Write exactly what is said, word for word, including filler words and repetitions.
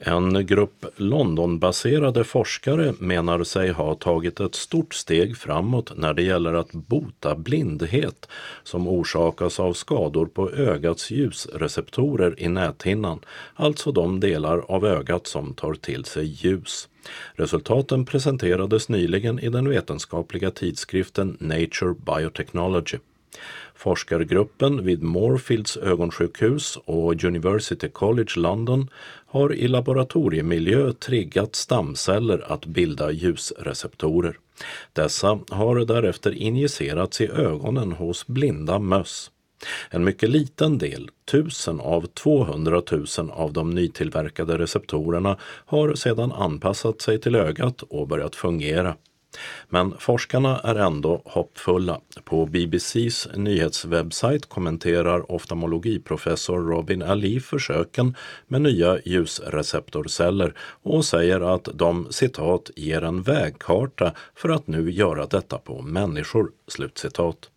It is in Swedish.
En grupp Londonbaserade forskare menar sig ha tagit ett stort steg framåt när det gäller att bota blindhet som orsakas av skador på ögats ljusreceptorer i näthinnan, alltså de delar av ögat som tar till sig ljus. Resultaten presenterades nyligen i den vetenskapliga tidskriften Nature Biotechnology. Forskargruppen vid Moorfields ögonsjukhus och University College London har i laboratoriemiljö triggat stamceller att bilda ljusreceptorer. Dessa har därefter injicerats i ögonen hos blinda möss. En mycket liten del, tusen av tvåhundratusen av de nytillverkade receptorerna, har sedan anpassat sig till ögat och börjat fungera. Men forskarna är ändå hoppfulla. På B B C:s nyhetswebbsajt kommenterar oftalmologiprofessor Robin Ali försöken med nya ljusreceptorceller och säger att de, citat, ger en vägkarta för att nu göra detta på människor, slutcitat.